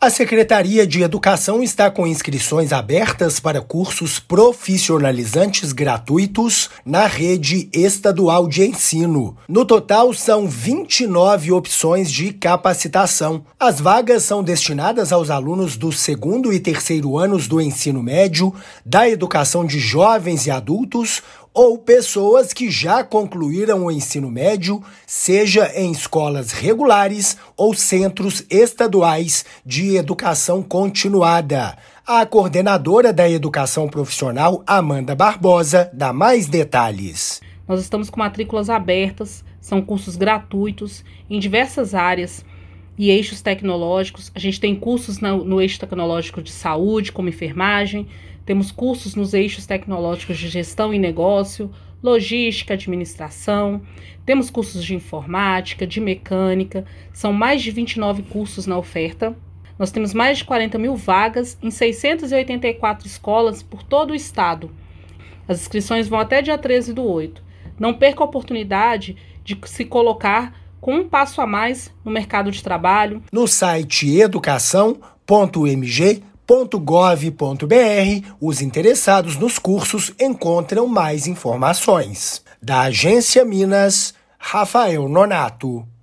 A Secretaria de Educação está com inscrições abertas para cursos profissionalizantes gratuitos na rede estadual de ensino. No total, são 29 opções de capacitação. As vagas são destinadas aos alunos do segundo e terceiro anos do ensino médio, da educação de jovens e adultos, ou pessoas que já concluíram o ensino médio, seja em escolas regulares ou centros estaduais de educação continuada. A coordenadora da educação profissional, Amanda Barbosa, dá mais detalhes. Nós estamos com matrículas abertas, são cursos gratuitos em diversas áreas e eixos tecnológicos. A gente tem cursos no eixo tecnológico de saúde, como enfermagem, temos cursos nos eixos tecnológicos de gestão e negócio, logística, administração, temos cursos de informática, de mecânica, são mais de 29 cursos na oferta. Nós temos mais de 40 mil vagas em 684 escolas por todo o estado. As inscrições vão até dia 13/8. Não perca a oportunidade de se colocar com um passo a mais no mercado de trabalho. No site educação.mg.gov.br, os interessados nos cursos encontram mais informações. Da Agência Minas, Rafael Nonato.